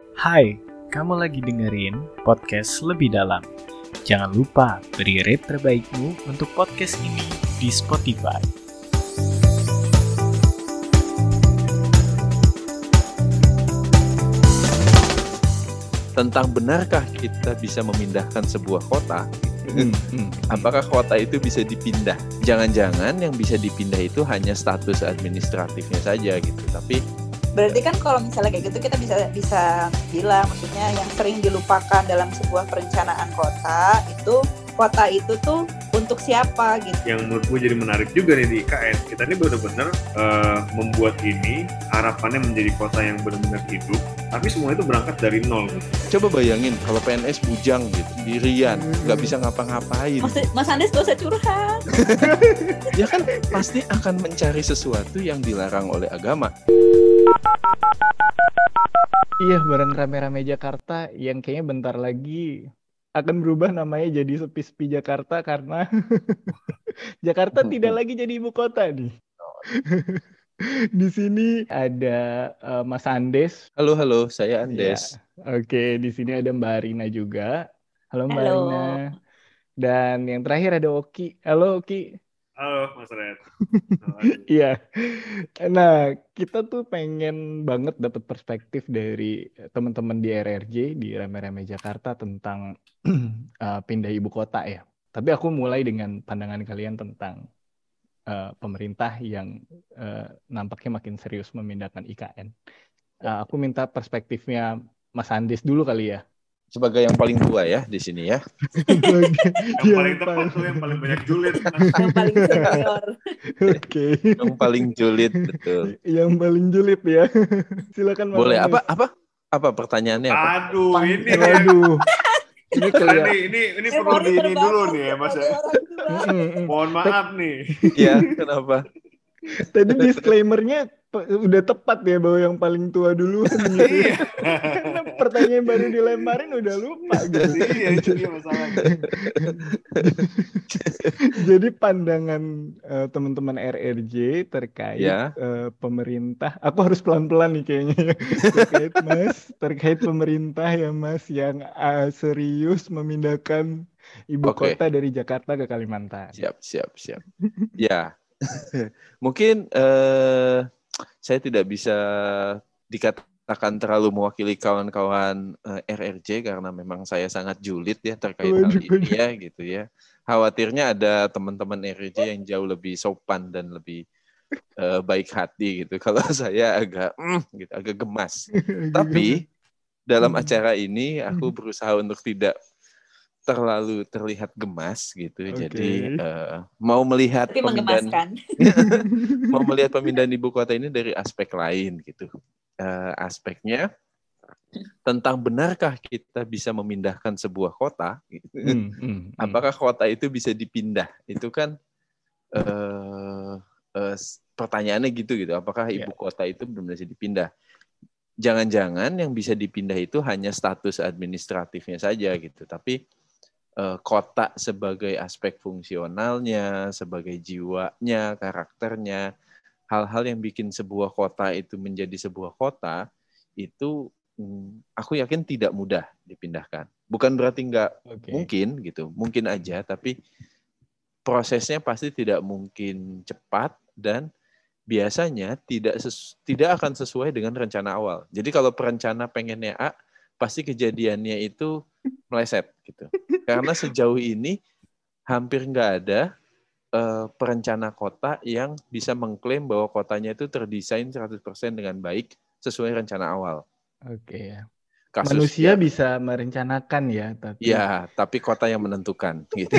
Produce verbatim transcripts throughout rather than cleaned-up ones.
Hai, kamu lagi dengerin podcast Lebih Dalam. Jangan lupa beri rate terbaikmu untuk podcast ini di Spotify. Tentang benarkah kita bisa memindahkan sebuah kota? Hmm, hmm, Apakah kota itu bisa dipindah? Jangan-jangan yang bisa dipindah itu hanya status administratifnya saja gitu. Tapi Berarti kan kalau misalnya kayak gitu kita bisa bisa bilang, maksudnya yang sering dilupakan dalam sebuah perencanaan kota itu kota itu tuh untuk siapa gitu. Yang menurutku jadi menarik juga nih di I K N, kita ini benar-benar uh, membuat ini harapannya menjadi kota yang benar-benar hidup, tapi semua itu berangkat dari nol. coba bayangin kalau P N S bujang gitu, dirian, nggak bisa ngapa-ngapain. Mas, Mas Andes gak usah curhat. Ya kan pasti akan mencari sesuatu yang dilarang oleh agama. Iya, bareng rame-rame Jakarta yang kayaknya bentar lagi akan berubah namanya jadi Sepi-Sepi Jakarta karena Jakarta tidak lagi jadi ibu kota nih. Di sini ada uh, Mas Andes. Halo, halo, saya Andes. Ya, oke, di sini ada Mbak Arina juga. Halo Mbak Halo. Arina. Dan yang terakhir ada Oki. Halo Oki. Halo Mas Red. Iya. Nah, kita tuh pengen banget dapat perspektif dari teman-teman di R R J, di Rame-Rame Jakarta tentang uh, pindah ibu kota ya. Tapi aku mulai dengan pandangan kalian tentang uh, pemerintah yang uh, nampaknya makin serius memindahkan I K N. Uh, aku minta perspektifnya Mas Andes dulu kali ya. Sebagai yang paling tua ya di sini ya. Yang paling tepat tuh yang paling banyak julid. Yang paling senior. Oke. Yang paling julid, betul. Yang paling julid ya. Silakan Mas Boleh, Andes. apa apa apa pertanyaannya apa? Aduh, Pan- ini Waduh. Ini ini kelihatan. ini ini Eh, perlu baru di ini terbatas dulu nih ya Mas ya. sebagai orang tua. Mm-mm. Mohon maaf nih. Ya, kenapa? Tadi disclaimer-nya pe- udah tepat ya bahwa yang paling tua dulu gitu. Iya. Karena pertanyaan baru dilemparin udah lupa gitu. Iya, itu dia masalahnya. Jadi pandangan eh, teman-teman R R J terkait Ya. eh, pemerintah, aku harus pelan-pelan nih kayaknya ya. terkait Mas, terkait pemerintah ya Mas yang eh, serius memindahkan ibu Oke. kota dari Jakarta ke Kalimantan. Siap, siap, siap. Ya, mungkin eh, saya tidak bisa dikatakan terlalu mewakili kawan-kawan eh, R R J karena memang saya sangat julid ya terkait hal Waduh, ini ya gitu ya. Khawatirnya ada teman-teman R R J yang jauh lebih sopan dan lebih eh, baik hati gitu. Kalau saya agak mm, gitu, agak gemas. Tapi dalam acara ini aku berusaha untuk tidak terlalu terlihat gemas gitu. Oke. Jadi eh, mau melihat Tapi pemindahan menggemaskan. mau melihat pemindahan ibu kota ini dari aspek lain gitu. Eh, aspeknya tentang benarkah kita bisa memindahkan sebuah kota? Gitu. Hmm, hmm, hmm. Apakah kota itu bisa dipindah? Itu kan eh, eh, pertanyaannya gitu gitu. Apakah Ya. ibu kota itu benar-benar bisa dipindah? Jangan-jangan yang bisa dipindah itu hanya status administratifnya saja gitu. Tapi eh, kota sebagai aspek fungsionalnya, sebagai jiwanya, karakternya, hal-hal yang bikin sebuah kota itu menjadi sebuah kota itu hmm, aku yakin tidak mudah dipindahkan. Bukan berarti nggak Oke. mungkin gitu, mungkin aja, tapi prosesnya pasti tidak mungkin cepat dan biasanya tidak ses- tidak akan sesuai dengan rencana awal. Jadi kalau perencana pengennya A, pasti kejadiannya itu meleset gitu. Karena sejauh ini hampir nggak ada eh, perencana kota yang bisa mengklaim bahwa kotanya itu terdesain seratus persen dengan baik sesuai rencana awal. Oke ya. Kasus Manusia yang- bisa merencanakan ya, tapi Ya, tapi kota yang menentukan gitu.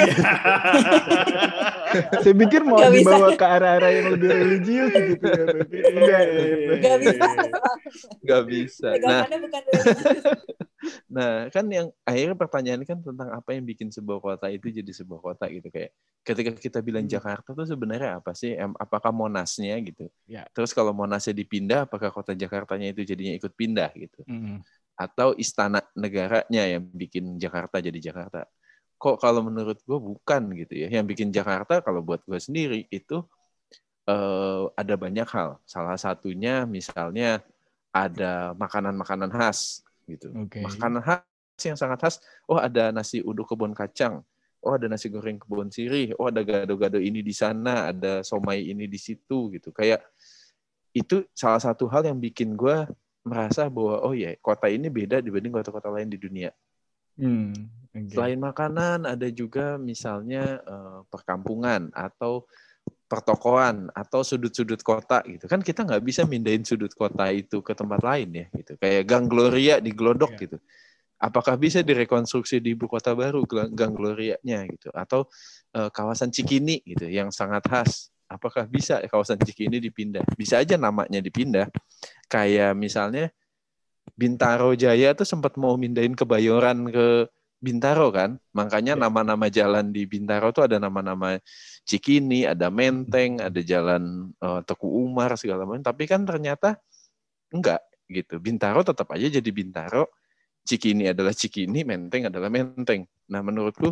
saya pikir mau Nggak bisa. dibawa ke arah-arah yang lebih religius gitu ya. Tapi enggak ya. gitu. Gak bisa. Nggak bisa. Nah, Pegangannya bukan religius. nah kan yang akhirnya pertanyaan kan tentang apa yang bikin sebuah kota itu jadi sebuah kota gitu kayak ketika kita bilang Hmm. Jakarta tuh sebenarnya apa sih? Em, Apakah Monasnya gitu? Ya. Terus kalau Monasnya dipindah, apakah kota Jakartanya itu jadinya ikut pindah gitu? Mm. Atau istana negaranya yang bikin Jakarta jadi Jakarta? Kok kalau menurut gue bukan gitu ya. Yang bikin Jakarta kalau buat gue sendiri itu eh, ada banyak hal. Salah satunya misalnya ada makanan-makanan khas. gitu. Oke. Makanan khas yang sangat khas. Oh, ada nasi uduk kebun kacang. Oh, ada nasi goreng kebun sirih. Oh, ada gado-gado ini di sana, ada somai ini di situ gitu. Kayak itu salah satu hal yang bikin gue merasa bahwa oh ya, kota ini beda dibanding kota-kota lain di dunia. Hmm, okay. Selain makanan, ada juga misalnya uh, perkampungan atau pertokoan atau sudut-sudut kota gitu. Kan kita nggak bisa mindahin sudut kota itu ke tempat lain ya gitu. Kayak Gang Gloria di Glodok yeah. gitu. Apakah bisa direkonstruksi di ibu kota baru Gang Gloria-nya gitu, atau uh, kawasan Cikini gitu yang sangat khas, apakah bisa kawasan Cikini dipindah? Bisa aja namanya dipindah. Kayak misalnya Bintaro Jaya tuh sempat mau mindahin Kebayoran ke Bintaro kan, makanya ya. Nama-nama jalan di Bintaro tuh ada nama-nama Cikini, ada Menteng, ada jalan uh, Teku Umar segala macam. Tapi kan ternyata enggak gitu. Bintaro tetap aja jadi Bintaro. Cikini adalah Cikini, Menteng adalah Menteng. Nah, menurutku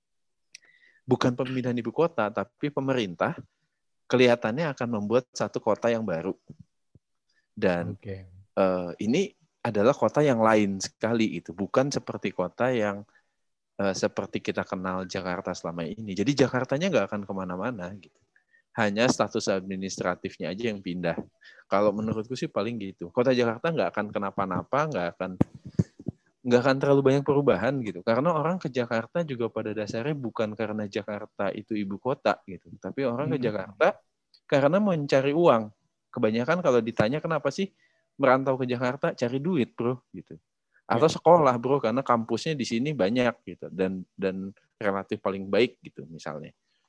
bukan pemindahan ibu kota, tapi pemerintah kelihatannya akan membuat satu kota yang baru. Dan okay. uh, ini adalah kota yang lain sekali itu, bukan seperti kota yang uh, seperti kita kenal Jakarta selama ini. Jadi Jakartanya nggak akan kemana-mana gitu. Hanya status administratifnya aja yang pindah. Kalau menurutku sih paling gitu. Kota Jakarta nggak akan kenapa-napa, nggak akan nggak akan terlalu banyak perubahan gitu. Karena orang ke Jakarta juga pada dasarnya bukan karena Jakarta itu ibu kota gitu. Tapi orang ke Jakarta karena mencari uang. Kebanyakan kalau ditanya kenapa sih merantau ke Jakarta, cari duit bro gitu. Atau sekolah bro, karena kampusnya di sini banyak gitu. Dan dan relatif paling baik gitu misalnya.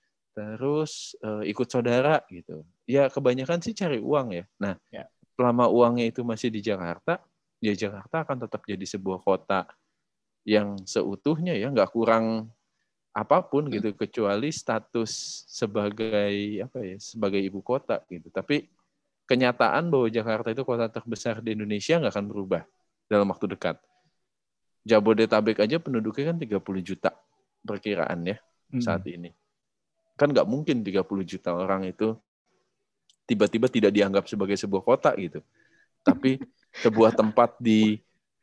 Terus uh, ikut saudara gitu. Ya kebanyakan sih cari uang ya. Nah ya. Selama uangnya itu masih di Jakarta, ya Jakarta akan tetap jadi sebuah kota yang seutuhnya ya, nggak kurang apapun gitu, kecuali status sebagai apa ya, sebagai ibu kota gitu. Tapi kenyataan bahwa Jakarta itu kota terbesar di Indonesia nggak akan berubah dalam waktu dekat. Jabodetabek aja penduduknya kan tiga puluh juta perkiraan ya saat hmm. ini. Kan nggak mungkin tiga puluh juta orang itu tiba-tiba tidak dianggap sebagai sebuah kota gitu. Tapi sebuah tempat di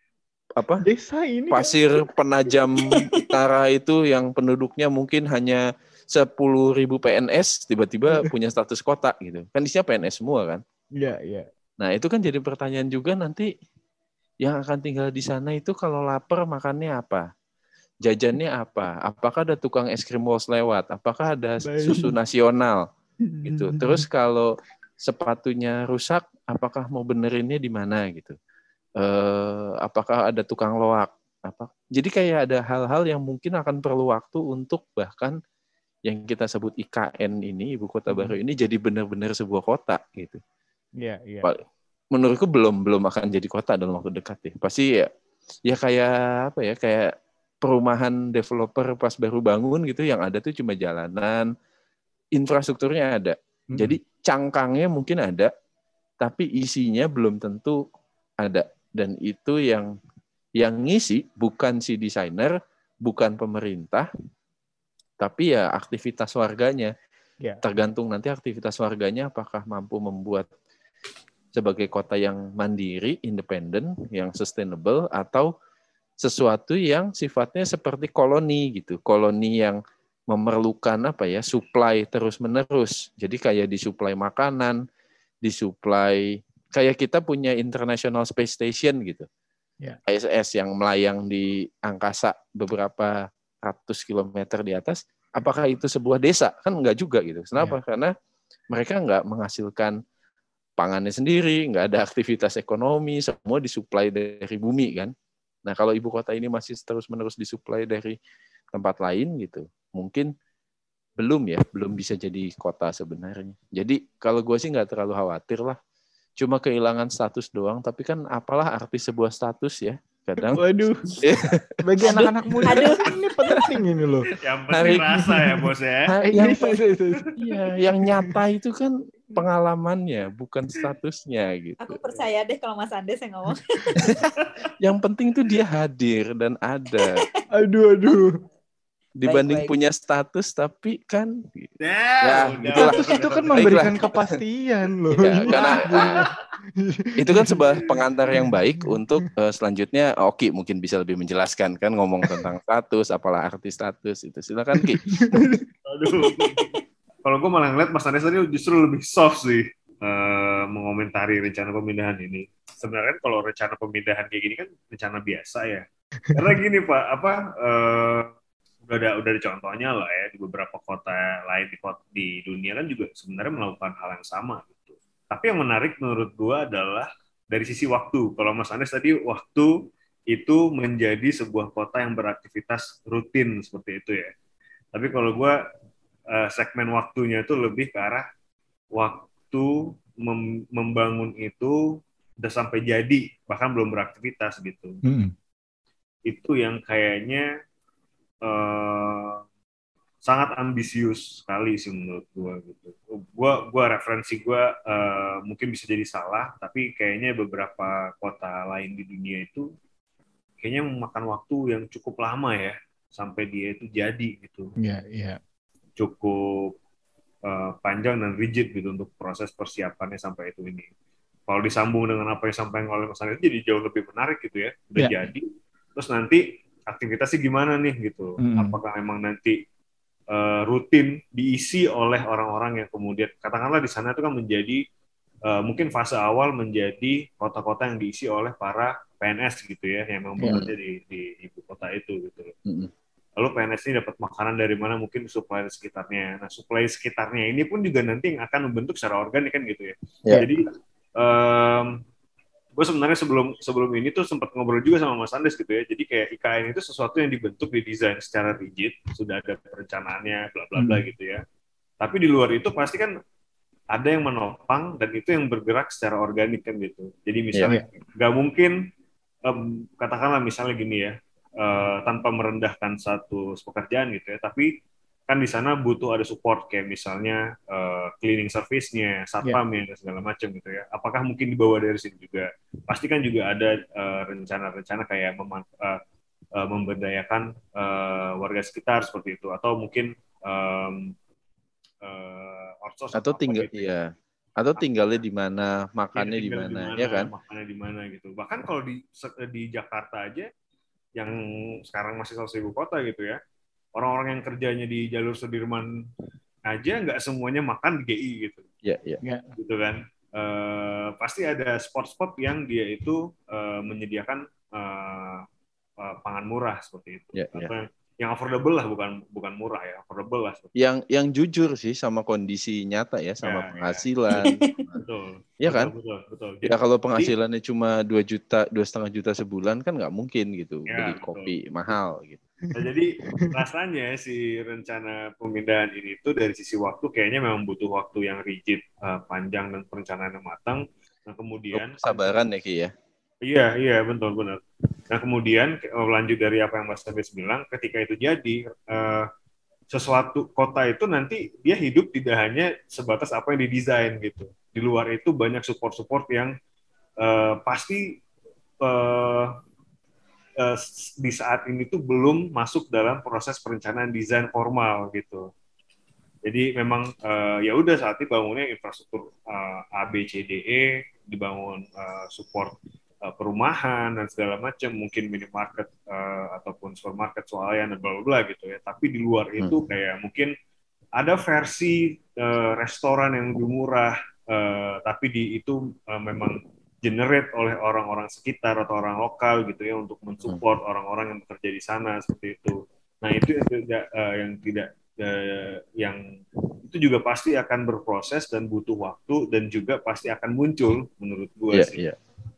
apa desa ini Pasir kan? Penajam Utara itu yang penduduknya mungkin hanya sepuluh ribu P N S tiba-tiba punya status kota gitu. Kan isinya P N S semua kan? Iya, iya. Nah, itu kan jadi pertanyaan juga nanti yang akan tinggal di sana itu kalau lapar makannya apa? Jajannya apa? Apakah ada tukang es krim Walls lewat? Apakah ada susu nasional? Gitu. Terus kalau sepatunya rusak, apakah mau benerinnya di mana gitu? Uh, apakah ada tukang loak? Apa? Jadi kayak ada hal-hal yang mungkin akan perlu waktu untuk bahkan yang kita sebut I K N ini, ibu kota hmm. baru ini jadi benar-benar sebuah kota gitu. Iya, iya. Menurutku belum belum akan jadi kota dalam waktu dekat ya. Pasti ya, ya kayak apa ya? Kayak perumahan developer pas baru bangun gitu, yang ada tuh cuma jalanan, infrastrukturnya ada. Hmm. Jadi cangkangnya mungkin ada, tapi isinya belum tentu ada. Dan itu yang yang ngisi bukan si desainer, bukan pemerintah, tapi ya aktivitas warganya. Ya. Tergantung nanti aktivitas warganya apakah mampu membuat sebagai kota yang mandiri, independen, yang sustainable, atau sesuatu yang sifatnya seperti koloni gitu. Koloni yang memerlukan apa ya, supply terus-menerus. Jadi kayak disuplai makanan, disuplai kayak kita punya International Space Station gitu. Yeah. I S S yang melayang di angkasa beberapa ratus kilometer di atas. Apakah itu sebuah desa? Kan enggak juga gitu. Kenapa? Yeah. Karena mereka enggak menghasilkan pangannya sendiri, enggak ada aktivitas ekonomi, semua disuplai dari bumi kan. Nah, kalau ibu kota ini masih terus-menerus disuplai dari tempat lain gitu, mungkin belum ya, belum bisa jadi kota sebenarnya. Jadi kalau gue sih nggak terlalu khawatir lah. Cuma kehilangan status doang, tapi kan apalah arti sebuah status ya kadang. Waduh, bagi anak-anak muda ini penting ini loh. Yang penting rasa ya bos ya. Yang, ya, yang nyata itu kan pengalamannya, bukan statusnya gitu. Aku percaya deh kalau Mas Andes yang ngomong. Yang penting tuh dia hadir dan ada. Aduh, aduh. dibanding baik. punya status tapi kan Nah, ya udah. itulah. Status itu kan Baiklah. memberikan kepastian loh. Ya, Ini karena jadinya. itu kan sebuah pengantar yang baik untuk uh, selanjutnya Oki mungkin bisa lebih menjelaskan kan ngomong tentang status, apalah arti status itu. Silakan Ki. Aduh. Kalau gue malah ngeliat Mas Anes tadi justru lebih soft sih uh, mengomentari rencana pemindahan ini. Sebenarnya kalau rencana pemindahan kayak gini kan rencana biasa ya. Karena gini Pak, apa uh, udah ada udah ada contohnya lah ya di beberapa kota lain di kota, di dunia kan juga sebenarnya melakukan hal yang sama gitu. Tapi yang menarik menurut gue adalah dari sisi waktu. Kalau Mas Anes tadi waktu itu menjadi sebuah kota yang beraktivitas rutin seperti itu ya. Tapi kalau gue uh, segmen waktunya itu lebih ke arah waktu mem- membangun itu udah sampai jadi bahkan belum beraktivitas gitu. Hmm. Itu yang kayaknya uh, sangat ambisius sekali sih menurut gue gitu. Gua gua referensi gue uh, mungkin bisa jadi salah, tapi kayaknya beberapa kota lain di dunia itu kayaknya memakan waktu yang cukup lama ya sampai dia itu jadi gitu. Iya, iya. Cukup uh, panjang dan rigid gitu untuk proses persiapannya sampai itu ini. Kalau disambung dengan apa yang disampaikan oleh Mas Anies jadi jauh lebih menarik gitu ya. Udah Ya. jadi. Terus nanti aktivitasnya gimana nih gitu. Mm-mm. Apakah memang nanti uh, rutin diisi oleh orang-orang yang kemudian katakanlah di sana itu kan menjadi uh, mungkin fase awal menjadi kota-kota yang diisi oleh para P N S gitu ya yang memang Ya. bekerja di, di ibu kota itu gitu. Mm-mm. Lalu P N S ini dapat makanan dari mana mungkin supply sekitarnya. Nah, supply sekitarnya ini pun juga nanti yang akan membentuk secara organik kan gitu ya. Ya. Jadi um, gue sebenarnya sebelum sebelum ini tuh sempat ngobrol juga sama Mas Andes gitu ya. Jadi kayak I K N itu sesuatu yang dibentuk, didesain secara rigid, sudah ada perencanaannya, bla bla bla Hmm. gitu ya. Tapi di luar itu pasti kan ada yang menopang dan itu yang bergerak secara organik kan gitu. Jadi misalnya nggak mungkin um, katakanlah misalnya gini ya. Uh, tanpa merendahkan satu pekerjaan gitu ya, tapi kan di sana butuh ada support kayak misalnya uh, cleaning service-nya, satpamnya dan segala macam gitu ya. Apakah mungkin dibawa dari sini juga? Pasti kan juga ada uh, rencana-rencana kayak memant- uh, uh, memberdayakan uh, warga sekitar seperti itu, atau mungkin um, uh, outsource Atau apa tinggal gitu ya. ya. Atau tinggalnya di mana, Ya, makannya di tinggal mana, ya kan? makannya di mana gitu. Bahkan kalau di di Jakarta aja yang sekarang masih salah satu ibu kota gitu ya, orang-orang yang kerjanya di jalur Sudirman aja nggak semuanya makan di G I gitu, Ya, ya. gitu kan. E, pasti ada spot-spot yang dia itu e, menyediakan e, e, pangan murah seperti itu, Ya, atau ya. yang, yang affordable lah, bukan bukan murah ya, affordable lah. Yang yang jujur sih sama kondisi nyata ya, sama Ya, penghasilan. ya. Betul. Iya betul, kan? Betul, betul. Ya kalau penghasilannya Jadi, cuma dua juta, dua setengah juta sebulan kan nggak mungkin gitu ya, beli betul. kopi mahal gitu. Nah, jadi rasanya si rencana pemindahan ini tuh dari sisi waktu kayaknya memang butuh waktu yang rigid, uh, panjang dan perencanaan yang matang. Nah kemudian sabaran ya Ki ya. Iya iya betul benar. Nah kemudian lanjut dari apa yang Mas Tebes bilang, ketika itu jadi uh, sesuatu kota itu nanti dia hidup tidak hanya sebatas apa yang didesain gitu. Di luar itu banyak support-support yang uh, pasti uh, uh, di saat ini tuh belum masuk dalam proses perencanaan desain formal gitu. Jadi memang uh, ya udah saat ini bangunnya infrastruktur uh, A B C D E, dibangun uh, support uh, perumahan dan segala macam, mungkin minimarket uh, ataupun supermarket swalayan dan bla bla bla gitu ya. Tapi di luar itu kayak mungkin ada versi uh, restoran yang lebih murah, uh, tapi di itu uh, memang generate oleh orang-orang sekitar atau orang lokal gitu ya untuk mensupport hmm. orang-orang yang bekerja di sana seperti itu. Nah itu yang tidak, uh, yang tidak uh, yang itu juga pasti akan berproses dan butuh waktu dan juga pasti akan muncul menurut gue yeah, sih. Yeah.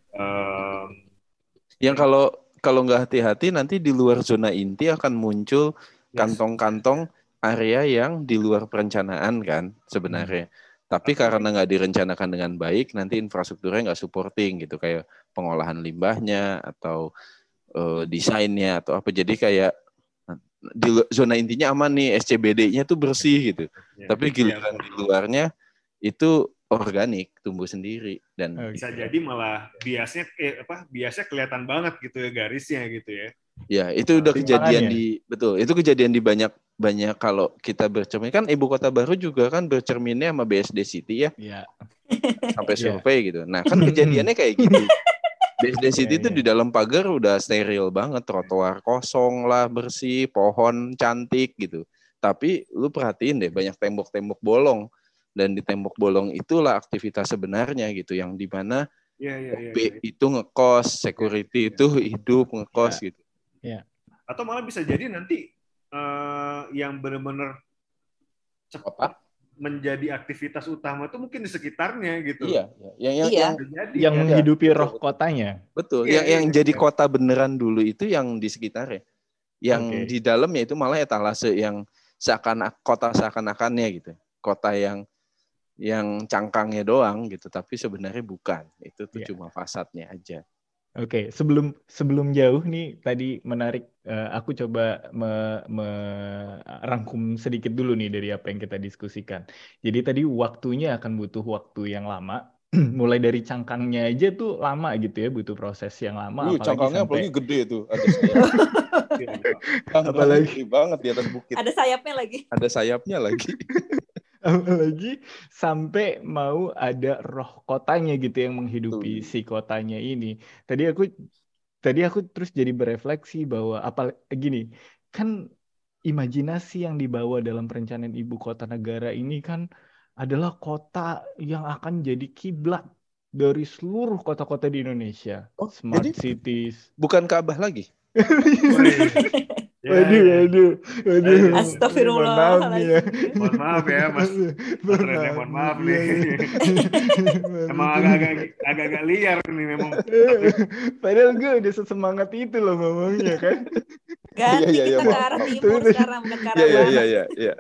Um, yang kalau kalau nggak hati-hati nanti di luar zona inti akan muncul kantong-kantong area yang di luar perencanaan kan sebenarnya. Hmm. Tapi karena nggak direncanakan dengan baik, nanti infrastrukturnya nggak supporting gitu, kayak pengolahan limbahnya atau uh, desainnya atau apa. Jadi kayak di zona intinya aman nih, S C B D-nya tuh bersih gitu. Ya, tapi giliran ya, di luarnya itu organik, tumbuh sendiri dan bisa gitu. Jadi malah biasnya eh, apa biasanya kelihatan banget gitu ya garisnya gitu ya. Ya, itu udah kejadian Timpangannya. di betul. Itu kejadian di banyak banyak kalau kita bercermin kan ibu kota baru juga kan bercerminnya sama B S D City ya, Iya. sampai Iya. survei gitu. Nah, kan kejadiannya kayak gitu. B S D City Iya, itu iya. di dalam pagar udah steril banget, trotoar kosong lah, bersih, pohon cantik gitu. Tapi lu perhatiin deh banyak tembok-tembok bolong, dan di tembok bolong itulah aktivitas sebenarnya gitu, yang di mana Iya, iya, iya. O B iya. itu ngekos, security Iya. itu hidup ngekos Iya. gitu. Iya. Atau malah bisa jadi nanti eh, yang benar-benar cepat menjadi aktivitas utama itu mungkin di sekitarnya gitu. Iya, yang yang Iya. yang Bisa jadi Yang kan? menghidupi betul, roh betul. kotanya. betul. Iya, yang iya, yang iya. jadi kota beneran dulu itu yang di sekitarnya. Yang Oke. di dalamnya itu malah etalase yang seakan kota seakan-akannya gitu. Kota yang yang cangkangnya doang gitu, tapi sebenarnya bukan. Itu tuh Iya. cuma fasadnya aja. Oke, sebelum sebelum jauh nih tadi menarik, eh, aku coba me- merangkum sedikit dulu nih dari apa yang kita diskusikan. Jadi tadi waktunya akan butuh waktu yang lama, mulai dari cangkangnya aja tuh lama gitu ya, butuh proses yang lama, Uh, apalagi cangkangnya sampai apalagi gede tuh, ada sayap. Iya, iya. Cangkangnya apalagi gede banget di atas bukit. Ada sayapnya lagi. Ada sayapnya lagi. apalagi sampai mau ada roh kotanya gitu yang menghidupi Tuh. si kotanya ini. Tadi aku tadi aku terus jadi berefleksi bahwa apa gini, kan imajinasi yang dibawa dalam perencanaan ibu kota negara ini kan adalah kota yang akan jadi kiblat dari seluruh kota-kota di Indonesia. Oh, Smart jadi cities. bukan Ka'bah lagi. Ya, Waduh, ya. waduh, waduh. Aduh. Astagfirullah. Mohon maaf nih ya. Mohon maaf ya, Mas. Mas Rene, mohon maaf nih. Iya, iya. Emang agak-agak agak-agak liar nih memang. Padahal gue udah sesemangat itu loh ngomongnya kan. Ganti Iya, iya, iya, kita ke maaf, arah maaf. timur Tapi- sekarang, bukan ke arah Iya, iya, barat. iya, iya, iya.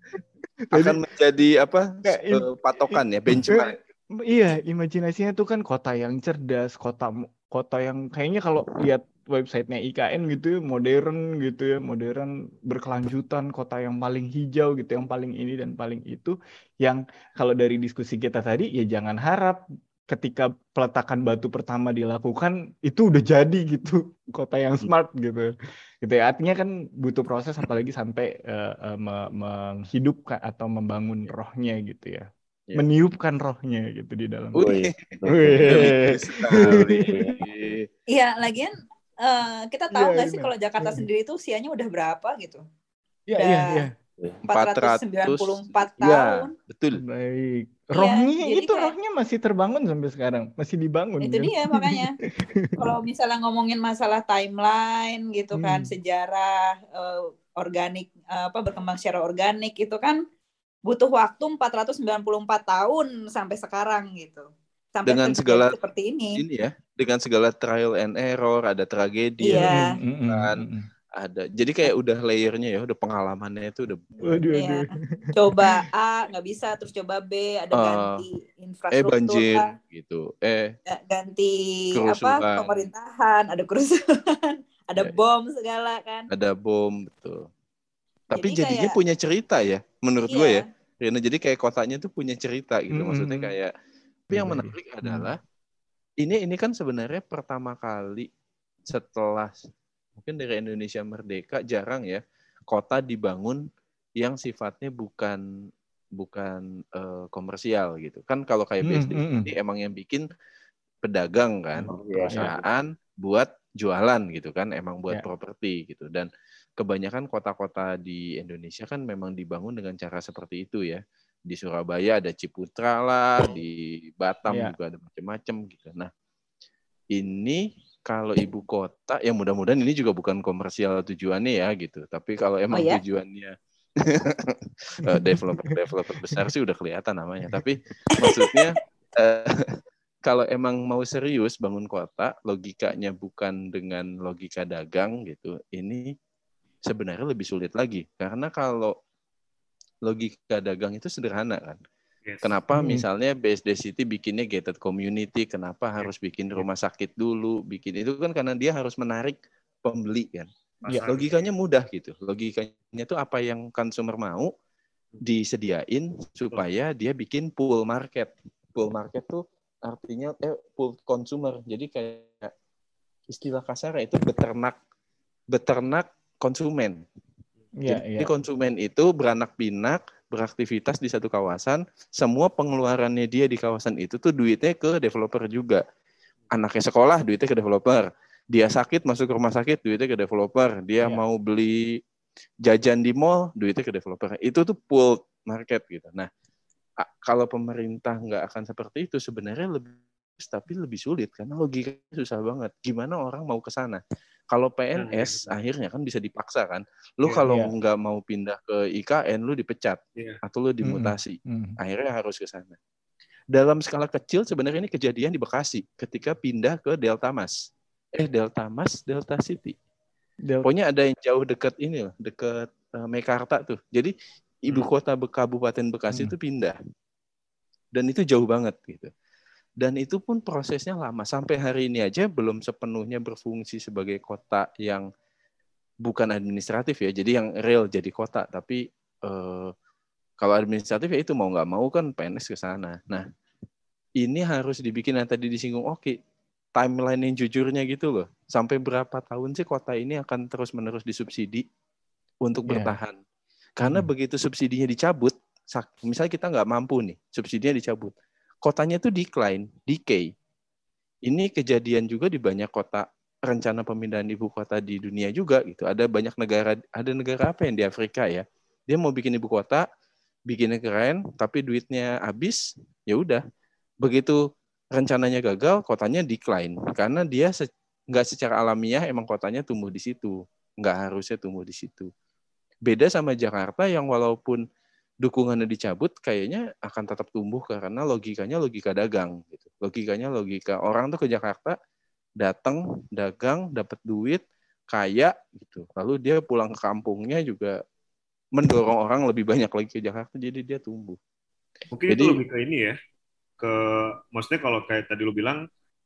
Tadi- Akan menjadi apa? Kayak im- eh, patokan ya, benchmark. Iya, imajinasinya tuh kan kota yang cerdas, kota kota yang kayaknya kalau lihat websitenya I K N gitu ya, modern gitu ya, modern, berkelanjutan, kota yang paling hijau gitu, yang paling ini dan paling itu. Yang kalau dari diskusi kita tadi, ya jangan harap ketika peletakan batu pertama dilakukan, itu udah jadi gitu, kota yang smart gitu. Gitu ya. Artinya kan butuh proses, apalagi sampai eh, eh, me- menghidupkan atau membangun rohnya gitu ya. Ya. Meniupkan rohnya gitu di dalam. Wih, Wih. religius sekali. Iya, lagian eh, kita tahu Iya, nggak sih benar. kalau Jakarta sendiri tuh usianya udah berapa gitu? Iya, Udah iya, iya. empat ratus sembilan puluh empat Ya, tahun. betul. Baik. Iya, Rohnya jadi itu kayak- rohnya masih terbangun sampai sekarang, masih dibangun. Itu kan? dia makanya. Kalau misalnya ngomongin masalah timeline gitu kan, Hmm. sejarah eh, organik eh, apa berkembang secara organik itu kan butuh waktu empat ratus sembilan puluh empat tahun sampai sekarang gitu. Sampai Dengan terjadi segala- seperti ini. Ini ya, dengan segala trial and error, ada tragedi, Iya. ada, Mm, mm, mm, kan. mm, mm. ada. Jadi kayak udah layernya ya, udah pengalamannya itu udah. Waduh, Iya. waduh. Coba A nggak bisa, terus coba B ada Ah, ganti Eh infrastruktur banjir lah, gitu. Eh ya, ganti Kerusuhan. apa pemerintahan, ada kerusuhan, ada Ya, ya. bom segala kan. ada bom betul. Tapi Jadi jadinya kayak- punya cerita ya, menurut gue ya. Iya. Rina, jadi kayak kotanya tuh punya cerita gitu. Mm-mm. Maksudnya kayak. Tapi yang Pribadi. menarik adalah ini ini kan sebenarnya pertama kali setelah mungkin dari Indonesia merdeka jarang ya kota dibangun yang sifatnya bukan bukan eh, komersial gitu. Kan kalau kayak B S D Mm, mm, mm. ini emang yang bikin pedagang kan, Oh, iya, perusahaan buat jualan gitu kan, emang buat Ya. properti gitu. Dan kebanyakan kota-kota di Indonesia kan memang dibangun dengan cara seperti itu ya. Di Surabaya ada Ciputra lah, di Batam Ya. juga ada macam-macam gitu. Nah, ini kalau ibu kota, ya mudah-mudahan ini juga bukan komersial tujuannya ya gitu. Tapi kalau emang Oh, ya? tujuannya eh, developer-developer besar sih udah kelihatan namanya. Tapi maksudnya eh, kalau emang mau serius bangun kota, logikanya bukan dengan logika dagang gitu. Ini sebenarnya lebih sulit lagi. Karena kalau logika dagang itu sederhana kan. Yes. Kenapa Hmm. misalnya B S D City bikinnya gated community, kenapa harus bikin rumah sakit dulu, bikin itu kan karena dia harus menarik pembeli kan. Ya. Pasar. Logikanya mudah gitu. Logikanya tuh apa yang consumer mau disediain supaya dia bikin pool market. Pool market tuh artinya eh pool consumer. Jadi kayak istilah kasarnya itu beternak beternak konsumen. Iya, Jadi iya. konsumen itu beranak pinak, beraktivitas di satu kawasan, semua pengeluarannya dia di kawasan itu tuh duitnya ke developer juga. Anaknya sekolah, duitnya ke developer. Dia sakit, masuk ke rumah sakit, duitnya ke developer. Dia Iya. mau beli jajan di mall, duitnya ke developer. Itu tuh pooled market gitu. Nah, a- kalau pemerintah nggak akan seperti itu, sebenarnya lebih tapi lebih sulit karena logikanya susah banget. Gimana orang mau ke sana? Kalau P N S Nah, akhirnya kan bisa dipaksa kan. Lu Iya. kalau Iya. nggak mau pindah ke I K N, lu dipecat Iya. atau lu Mm-mm. dimutasi. Mm. Akhirnya harus ke sana. Dalam skala kecil sebenarnya ini kejadian di Bekasi ketika pindah ke Delta Mas. Eh Delta Mas, Delta City. Del- Pokoknya ada yang jauh dekat ini loh, dekat uh, Mekarta tuh. Jadi ibu Hmm. kota Be- Kabupaten Bekasi Hmm. itu pindah. Dan itu jauh banget gitu. Dan itu pun prosesnya lama. Sampai hari ini aja belum sepenuhnya berfungsi sebagai kota yang bukan administratif ya. Jadi yang real jadi kota. Tapi eh, kalau administratif ya itu mau nggak mau kan P N S ke sana. Nah ini harus dibikin yang tadi disinggung Oki. Timeline yang jujurnya gitu loh. Sampai berapa tahun sih kota ini akan terus-menerus disubsidi untuk Iya. bertahan. Karena Mm. begitu subsidinya dicabut, sak- misalnya kita nggak mampu nih, subsidinya dicabut. Kotanya tuh decline, decay. Ini kejadian juga di banyak kota rencana pemindahan ibu kota di dunia juga gitu. Ada banyak negara, ada negara apa yang di Afrika ya? Dia mau bikin ibu kota, bikinnya keren, tapi duitnya habis, ya udah. Begitu rencananya gagal, kotanya decline karena dia se- nggak secara alamiah emang kotanya tumbuh di situ, nggak harusnya tumbuh di situ. Beda sama Jakarta yang walaupun dukungannya dicabut, kayaknya akan tetap tumbuh karena logikanya logika dagang. Gitu. Logikanya logika orang tuh ke Jakarta, datang, dagang, dapat duit, kaya, gitu. Lalu dia pulang ke kampungnya juga mendorong orang lebih banyak lagi ke Jakarta, jadi dia tumbuh. Mungkin itu Jadi, lebih ke ini ya, ke maksudnya kalau kayak tadi lu bilang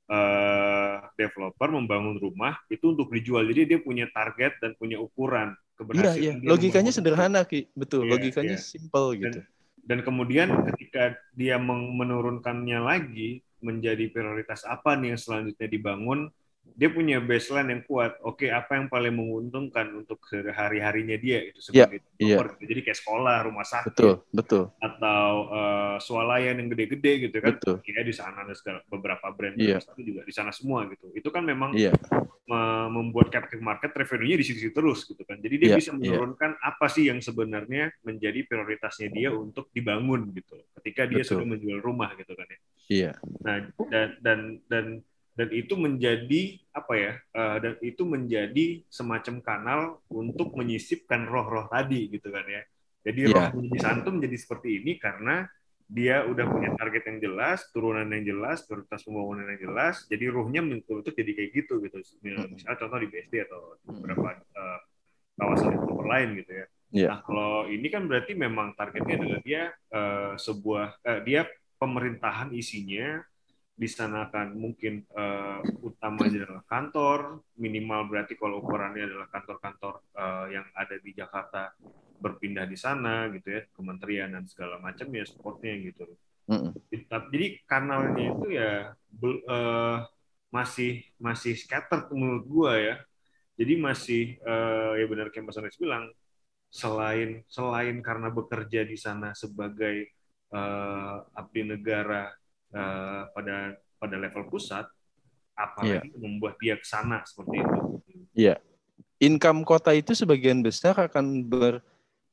eh, developer membangun rumah itu untuk dijual, jadi dia punya target dan punya ukuran iya, iya, keberhasilan dia logikanya membangun itu. sederhana, Ki. Betul, Iya, logikanya iya. simple Dan gitu. dan kemudian ketika dia meng- menurunkannya lagi menjadi prioritas apa nih yang selanjutnya dibangun, dia punya baseline yang kuat. Oke, apa yang paling menguntungkan untuk hari-harinya dia itu Iya, sebagai iya, developer gitu. Jadi kayak sekolah, rumah sakit, betul, betul, atau eh, swalayan yang gede-gede gitu kan. betul. Kayak di sana ada segala, beberapa brand Iya, tapi juga di sana semua gitu. Itu kan memang iya, me- membuat captive market revenue-nya di situ terus gitu kan. Jadi dia iya, bisa iya, menurunkan apa sih yang sebenarnya menjadi prioritasnya dia untuk dibangun gitu. Ketika dia sudah betul. menjual rumah gitu kan ya. Iya, Nah, dan dan dan dan itu menjadi apa ya? eh, dan itu menjadi semacam kanal untuk menyisipkan roh-roh tadi gitu kan ya. Jadi iya, rohnya di santum jadi seperti ini karena dia udah punya target yang jelas, turunan yang jelas, prioritas pembangunan yang jelas. Jadi ruhnya bentuk-bentuk jadi kayak gitu gitu. Misalnya contoh di B S D atau beberapa eh, kawasan developer lain gitu ya. iya, Nah, kalau ini kan berarti memang targetnya adalah dia eh, sebuah eh, dia pemerintahan isinya di sana kan mungkin eh, utamanya adalah kantor, minimal berarti kalau ukurannya adalah kantor-kantor eh, yang ada di Jakarta berpindah di sana gitu ya, kementerian dan segala macam ya supportnya gitu. Mm-mm. Jadi kanalnya itu ya bel- eh, masih masih scattered menurut gua ya. Jadi masih eh, ya benar kayak Mas Anes bilang, selain selain karena bekerja di sana sebagai eh, abdi negara eh, pada pada level pusat, Iya, apalagi membuat dia ke sana seperti itu. iya. Income kota itu sebagian besar akan ber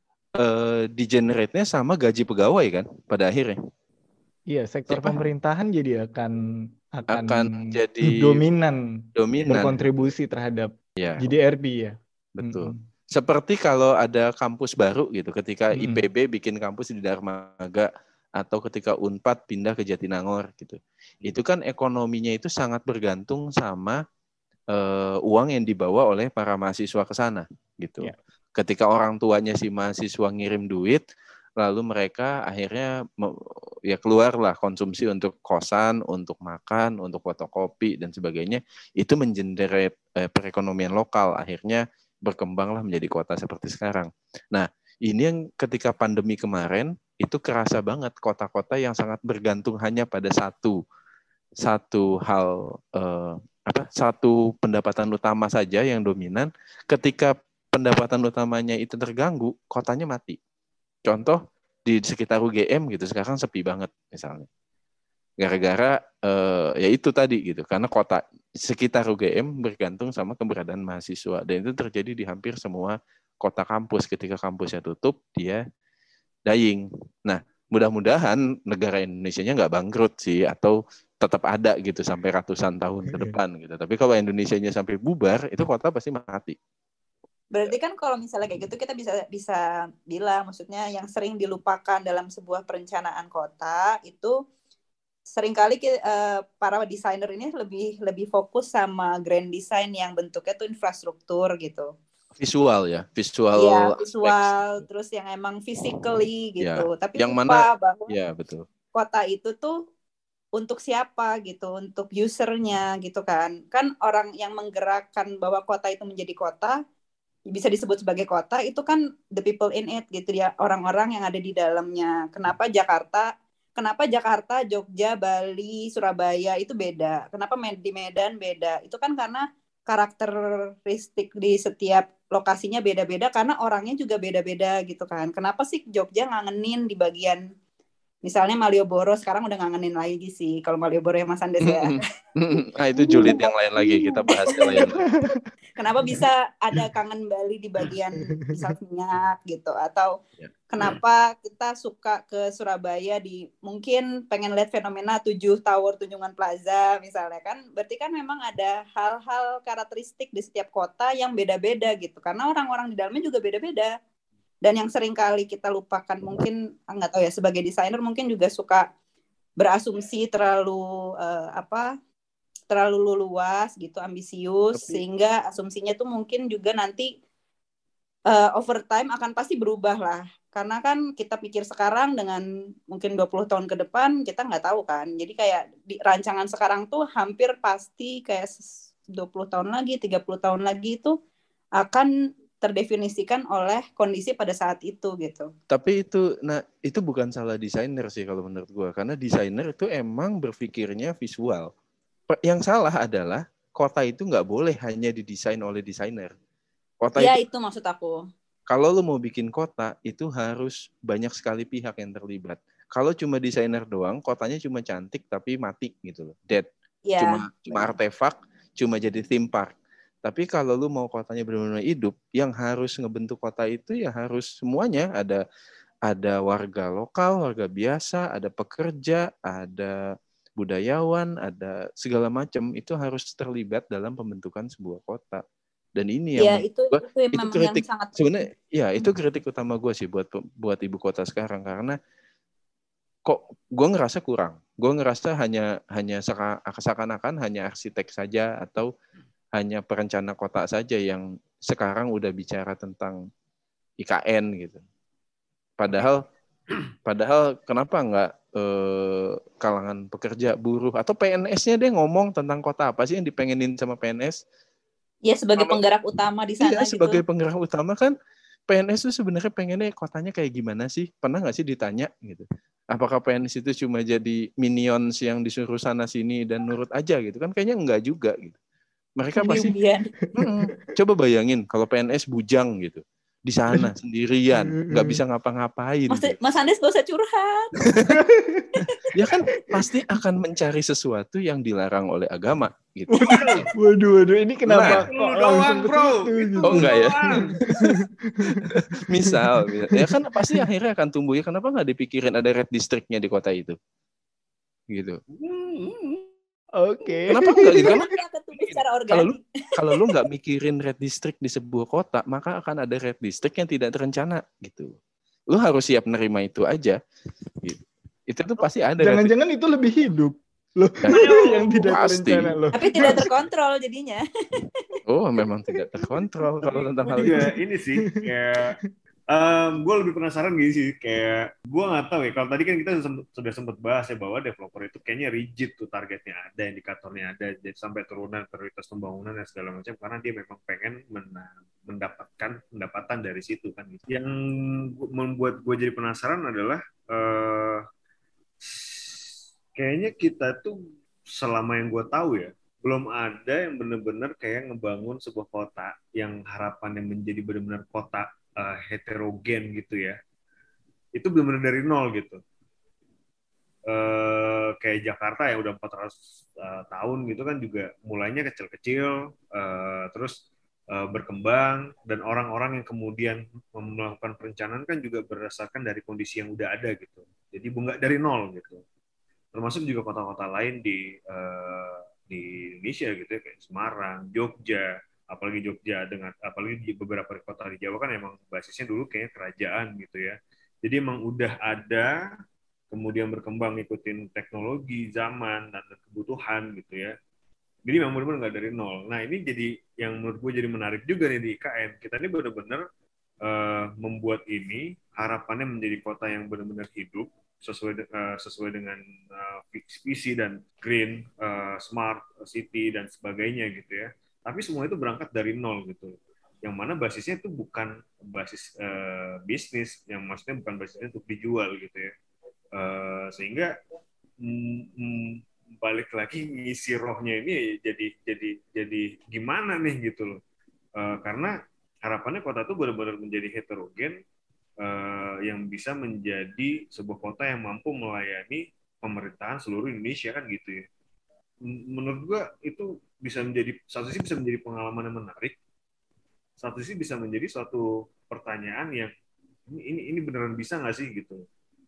eh, di-generate-nya sama gaji pegawai kan pada akhirnya. Iya, sektor Siapa? pemerintahan jadi akan akan Akan jadi dominan dominan. berkontribusi terhadap Ya, G D R P ya. betul. Mm-mm. Seperti kalau ada kampus baru gitu, ketika Mm-mm. I P B bikin kampus di Darmaga atau ketika Unpad pindah ke Jatinangor gitu. Itu kan ekonominya itu sangat bergantung sama eh, uang yang dibawa oleh para mahasiswa ke sana gitu. Ya. Ketika orang tuanya si mahasiswa ngirim duit, lalu mereka akhirnya me- ya keluarlah konsumsi untuk kosan, untuk makan, untuk fotokopi dan sebagainya. Itu mengenerate eh, perekonomian lokal, akhirnya berkembanglah menjadi kota seperti sekarang. Nah, ini yang ketika pandemi kemarin itu kerasa banget kota-kota yang sangat bergantung hanya pada satu satu hal eh, apa satu pendapatan utama saja yang dominan. Ketika pendapatan utamanya itu terganggu, kotanya mati. Contoh di sekitar U G M gitu sekarang sepi banget misalnya. Gara-gara eh, ya itu tadi gitu, karena kota sekitar U G M bergantung sama keberadaan mahasiswa, dan itu terjadi di hampir semua kota kampus. Ketika kampusnya tutup, dia dying. Nah, mudah-mudahan negara Indonesianya nggak bangkrut sih, atau tetap ada gitu sampai ratusan tahun ke depan gitu. Tapi kalau Indonesianya sampai bubar, itu kota pasti mati. Berarti kan kalau misalnya kayak gitu kita bisa bisa bilang, maksudnya yang sering dilupakan dalam sebuah perencanaan kota itu seringkali uh, para desainer ini lebih lebih fokus sama grand design yang bentuknya tuh infrastruktur gitu. Visual ya, visual. Iya, visual, aspect. Terus yang emang physically gitu. Ya, tapi yang lupa mana, bahwa ya, betul. Kota itu tuh untuk siapa gitu, untuk usernya gitu kan. Kan orang yang menggerakkan bahwa kota itu menjadi kota, bisa disebut sebagai kota, itu kan the people in it gitu ya, orang-orang yang ada di dalamnya. Kenapa Jakarta Kenapa Jakarta, Jogja, Bali, Surabaya itu beda? Kenapa di Medan beda? Itu kan karena karakteristik di setiap lokasinya beda-beda, karena orangnya juga beda-beda gitu kan. Kenapa sih Jogja ngangenin di bagian, misalnya Malioboro sekarang udah ngangenin lagi sih, kalau Malioboro ya Mas Andes ya. Ah, itu julid yang lain lagi, kita bahas yang lain. Kenapa bisa ada kangen Bali di bagian Pisang Minyak gitu, atau ya. Kenapa kita suka ke Surabaya di mungkin pengen lihat fenomena tujuh tower Tunjungan Plaza misalnya kan, berarti kan memang ada hal-hal karakteristik di setiap kota yang beda-beda gitu, karena orang-orang di dalamnya juga beda-beda. Dan yang sering kali kita lupakan, mungkin nggak tahu ya, sebagai desainer mungkin juga suka berasumsi terlalu uh, apa terlalu luas gitu, ambisius. Tapi, sehingga asumsinya tuh mungkin juga nanti uh, over time akan pasti berubah lah. Karena kan kita pikir sekarang dengan mungkin dua puluh tahun ke depan kita nggak tahu kan. Jadi kayak di rancangan sekarang tuh hampir pasti kayak dua puluh tahun lagi, tiga puluh tahun lagi itu akan terdefinisikan oleh kondisi pada saat itu gitu. Tapi itu, nah itu bukan salah desainer sih kalau menurut gue, karena desainer itu emang berpikirnya visual. Yang salah adalah kota itu nggak boleh hanya didesain oleh desainer. Kota ya, itu, itu maksud aku. Kalau lo mau bikin kota, itu harus banyak sekali pihak yang terlibat. Kalau cuma desainer doang, kotanya cuma cantik tapi mati gitu loh, dead. Ya, cuma cuma artefak, cuma jadi theme park. Tapi kalau lu mau kotanya benar-benar hidup, yang harus ngebentuk kota itu ya harus semuanya. Ada ada warga lokal, warga biasa, ada pekerja, ada budayawan, ada segala macam. Itu harus terlibat dalam pembentukan sebuah kota. Dan ini yang ya, itu, gua, itu, itu kritik sebenarnya, ya itu kritik utama gue sih buat buat ibu kota sekarang, karena kok gue ngerasa kurang. Gue ngerasa hanya hanya seakan-akan hanya arsitek saja atau hanya perencana kota saja yang sekarang udah bicara tentang I K N gitu. Padahal padahal kenapa nggak eh, kalangan pekerja, buruh atau P N S-nya deh ngomong tentang kota apa sih yang dipengenin sama P N S? Ya sebagai Kalau, penggerak utama di sana. Iya, gitu. Sebagai penggerak utama kan P N S itu sebenarnya pengennya kotanya kayak gimana sih? Pernah nggak sih ditanya gitu? Apakah P N S itu cuma jadi minions yang disuruh sana sini dan nurut aja gitu? Kan kayaknya enggak juga gitu. Mereka pasti hmm, coba bayangin kalau P N S bujang gitu di sana sendirian, nggak bisa ngapa-ngapain. Mas, gitu. Mas Andes gak usah curhat. Ya kan pasti akan mencari sesuatu yang dilarang oleh agama gitu. Waduh, waduh, ini kenapa? Nah, kok doang, bro. Itu, oh enggak ya. misal, misal, ya kan pasti akhirnya akan tumbuh ya. Kenapa nggak dipikirin ada red districtnya di kota itu, gitu? Oke. Okay. Kenapa enggak gitu? Karena kalau lu kalau lu nggak mikirin red district di sebuah kota, maka akan ada red district yang tidak terencana gitu. Lu harus siap nerima itu aja. Gitu. Itu tuh pasti ada. Jangan-jangan itu lebih hidup loh yang tidak pasti. terencana loh. Tapi tidak terkontrol jadinya. Oh, memang tidak terkontrol kalau tentang hal itu. itu. Ini sih kayak Um, gue lebih penasaran gini sih, kayak gue nggak tahu ya, kalau tadi kan kita sudah sempat bahas ya bahwa developer itu kayaknya rigid tuh, targetnya ada, indikatornya ada, jadi sampai turunan prioritas pembangunan dan segala macam, karena dia memang pengen men- mendapatkan pendapatan dari situ kan. Yang membuat gue jadi penasaran adalah uh, kayaknya kita tuh selama yang gue tahu ya, belum ada yang benar-benar kayak ngebangun sebuah kota yang harapannya menjadi benar-benar kota uh, heterogen gitu ya. Itu benar-benar dari nol gitu. Uh, kayak Jakarta yang udah empat ratus uh, tahun gitu kan juga mulainya kecil-kecil, uh, terus uh, berkembang, dan orang-orang yang kemudian melakukan perencanaan kan juga berdasarkan dari kondisi yang udah ada gitu. Jadi nggak dari nol gitu. Termasuk juga kota-kota lain di uh, di Indonesia gitu ya, kayak Semarang, Jogja, apalagi Jogja dengan apalagi di beberapa kota di Jawa kan emang basisnya dulu kayaknya kerajaan gitu ya. Jadi emang udah ada, kemudian berkembang ngikutin teknologi, zaman, dan kebutuhan gitu ya. Jadi memang benar-benar nggak dari nol. Nah ini jadi yang menurut gue jadi menarik juga nih di I K N. Kita ini benar-benar uh, membuat ini harapannya menjadi kota yang benar-benar hidup, sesuai uh, sesuai dengan uh, visi dan green, uh, smart city dan sebagainya gitu ya. Tapi semua itu berangkat dari nol gitu. Yang mana basisnya itu bukan basis uh, bisnis, yang maksudnya bukan basisnya untuk dijual gitu ya. Uh, sehingga mm, mm, balik lagi ngisi rohnya ini jadi jadi jadi gimana nih gitu loh. Uh, karena harapannya kota itu benar-benar menjadi heterogen, Uh, yang bisa menjadi sebuah kota yang mampu melayani pemerintahan seluruh Indonesia kan gitu ya. Menurut gua itu bisa menjadi, satu sisi bisa menjadi pengalaman yang menarik, satu sisi bisa menjadi suatu pertanyaan yang ini ini, ini beneran bisa nggak sih gitu.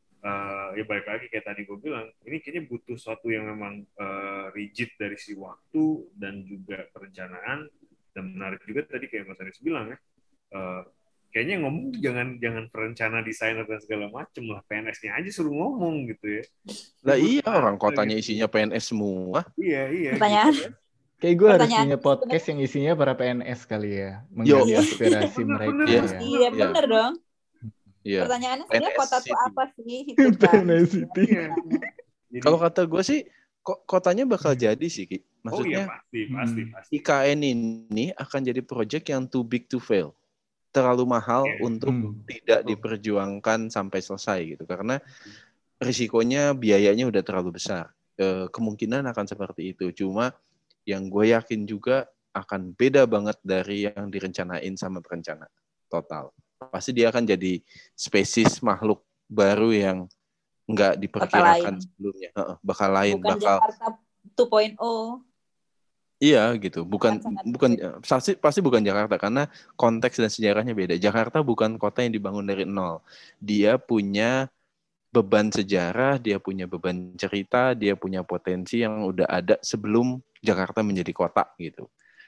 Uh, ya balik lagi kayak tadi gue bilang, ini kayaknya butuh suatu yang memang uh, rigid dari si waktu dan juga perencanaan, dan menarik juga tadi kayak Mas Aris bilang ya. Uh, Kayaknya ngomong jangan jangan perencana, desainer dan segala macem lah, P N S-nya aja suruh ngomong gitu ya. Lah iya, orang kotanya gitu. Isinya P N S semua. Iya iya. Pertanyaan. Gitu. Kayak gue harus punya podcast yang isinya para P N S kali ya, menggali aspirasi bener, mereka. Bener, ya. Iya bener ya. dong. Iya. Pertanyaannya sebenarnya kota itu apa sih? Itu kan. P N S City. Kalau kata gue sih, kok kotanya bakal jadi sih, Ki. Maksudnya, oh iya pasti, pasti, pasti. I K N ini akan jadi project yang too big to fail. Terlalu mahal yeah. untuk hmm. tidak diperjuangkan sampai selesai gitu. Karena risikonya, biayanya udah terlalu besar. E, kemungkinan akan seperti itu. Cuma yang gue yakin juga akan beda banget dari yang direncanain sama perencana total. Pasti dia akan jadi spesies makhluk baru yang nggak diperkirakan sebelumnya. Bakal lain. Bukan bakal Jakarta dua titik nol. Iya gitu, bukan bukan pasti pasti bukan Jakarta, karena konteks dan sejarahnya beda. Jakarta bukan kota yang dibangun dari nol. Dia punya beban sejarah, dia punya beban cerita, dia punya potensi yang udah ada sebelum Jakarta menjadi kota gitu.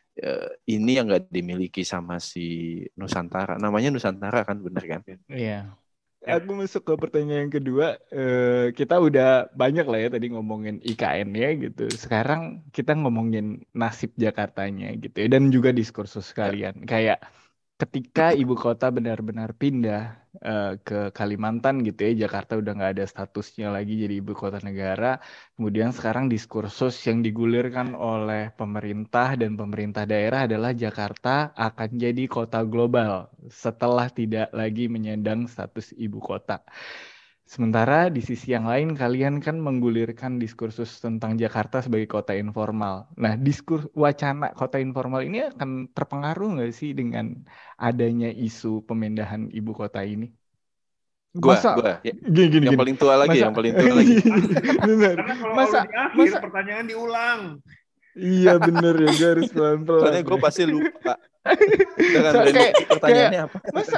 Ini yang nggak dimiliki sama si Nusantara. Namanya Nusantara kan, bener kan? Iya. Aku masuk ke pertanyaan yang kedua. Uh, kita udah banyak lah ya tadi ngomongin I K N ya gitu. Sekarang kita ngomongin nasib Jakartanya gitu ya, dan juga diskursus kalian. Ya. Kayak ketika ibu kota benar-benar pindah uh, ke Kalimantan gitu ya, Jakarta udah nggak ada statusnya lagi jadi ibu kota negara. Kemudian sekarang diskursus yang digulirkan oleh pemerintah dan pemerintah daerah adalah Jakarta akan jadi kota global setelah tidak lagi menyandang status ibu kota. Sementara di sisi yang lain kalian kan menggulirkan diskursus tentang Jakarta sebagai kota informal. Nah, diskursus wacana kota informal ini akan terpengaruh nggak sih dengan adanya isu pemindahan ibu kota ini? Gua, masa, gua. Ya, gini, gini, yang gini. paling tua lagi, masa, yang paling tua lagi. Benar. Karena kalau masa, di akhir masa, pertanyaan diulang. Iya bener ya, gue harus pelan-pelan. Soalnya gue pasti lupa. Dengan so, kayak, pertanyaannya kayak, apa? Masa...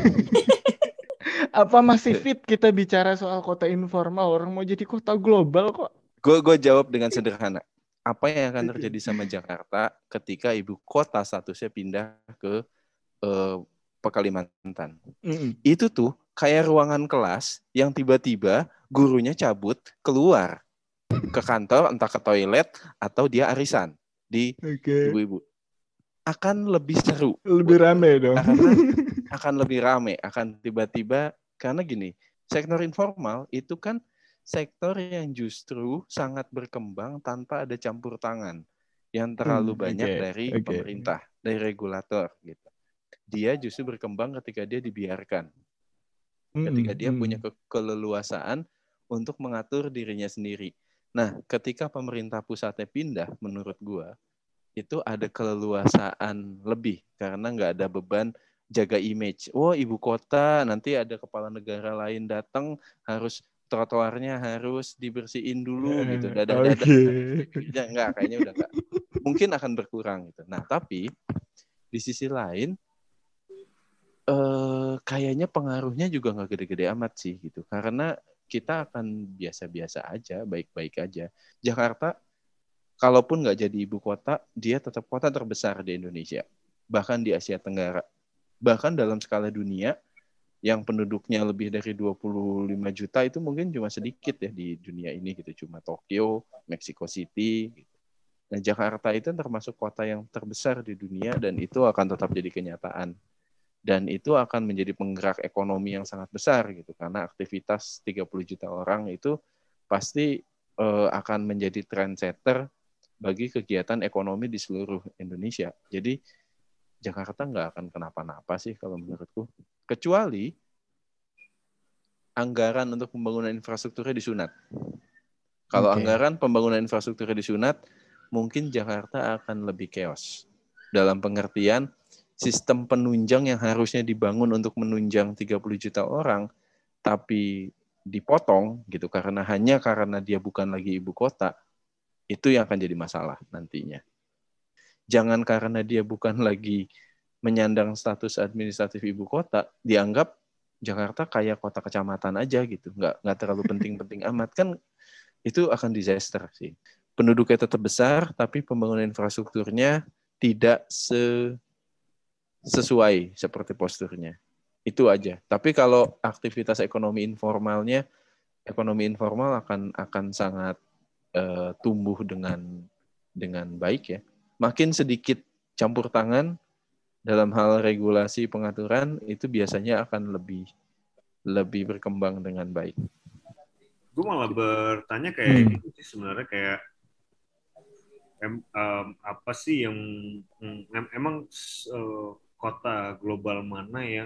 Apa masih fit kita bicara soal kota informal? Orang mau jadi kota global kok. Gue gue jawab dengan sederhana. Apa yang akan terjadi sama Jakarta ketika ibu kota statusnya pindah ke uh, Kalimantan? Mm-hmm. Itu tuh kayak ruangan kelas yang tiba-tiba gurunya cabut keluar ke kantor, entah ke toilet atau dia arisan di okay. ibu-ibu. Akan lebih seru. Lebih rame dong. Karena akan lebih rame, akan tiba-tiba, karena gini, sektor informal itu kan sektor yang justru sangat berkembang tanpa ada campur tangan yang terlalu hmm, banyak okay, dari okay. pemerintah, dari regulator gitu. Dia justru berkembang ketika dia dibiarkan. Hmm, ketika dia hmm. punya ke- keleluasaan untuk mengatur dirinya sendiri. Nah, ketika pemerintah pusatnya pindah, menurut gua itu ada keleluasaan lebih karena nggak ada beban jaga image. Oh, ibu kota, nanti ada kepala negara lain datang, harus trotoarnya harus dibersihin dulu gitu. Dadah-dadah. Oke. Ya, enggak, kayaknya udah enggak. Mungkin akan berkurang gitu. Nah, tapi di sisi lain eh, kayaknya pengaruhnya juga nggak gede-gede amat sih gitu. Karena kita akan biasa-biasa aja, baik-baik aja. Jakarta, kalaupun nggak jadi ibu kota, dia tetap kota terbesar di Indonesia. Bahkan di Asia Tenggara. Bahkan dalam skala dunia, yang penduduknya lebih dari dua puluh lima juta itu mungkin cuma sedikit ya di dunia ini gitu. Cuma Tokyo, Mexico City. Gitu. Nah, Jakarta itu termasuk kota yang terbesar di dunia dan itu akan tetap jadi kenyataan. Dan itu akan menjadi penggerak ekonomi yang sangat besar gitu karena aktivitas tiga puluh juta orang itu pasti uh, akan menjadi trendsetter bagi kegiatan ekonomi di seluruh Indonesia. Jadi Jakarta nggak akan kenapa-napa sih kalau menurutku. Kecuali anggaran untuk pembangunan infrastrukturnya disunat. Kalau Oke. anggaran pembangunan infrastrukturnya disunat, mungkin Jakarta akan lebih chaos. Dalam pengertian sistem penunjang yang harusnya dibangun untuk menunjang tiga puluh juta orang, tapi dipotong gitu karena hanya karena dia bukan lagi ibu kota, itu yang akan jadi masalah nantinya. Jangan karena dia bukan lagi menyandang status administratif ibu kota, dianggap Jakarta kayak kota kecamatan aja gitu, nggak nggak terlalu penting-penting amat kan, itu akan disaster sih. Penduduknya tetap besar, tapi pembangunan infrastrukturnya tidak se sesuai seperti posturnya. Itu aja. Tapi kalau aktivitas ekonomi informalnya, ekonomi informal akan akan sangat uh, tumbuh dengan dengan baik ya. Makin sedikit campur tangan dalam hal regulasi pengaturan itu biasanya akan lebih lebih berkembang dengan baik. Gue malah bertanya kayak Hmm. gitu sih sebenarnya kayak em, em, apa sih yang em, emang uh, kota global mana yang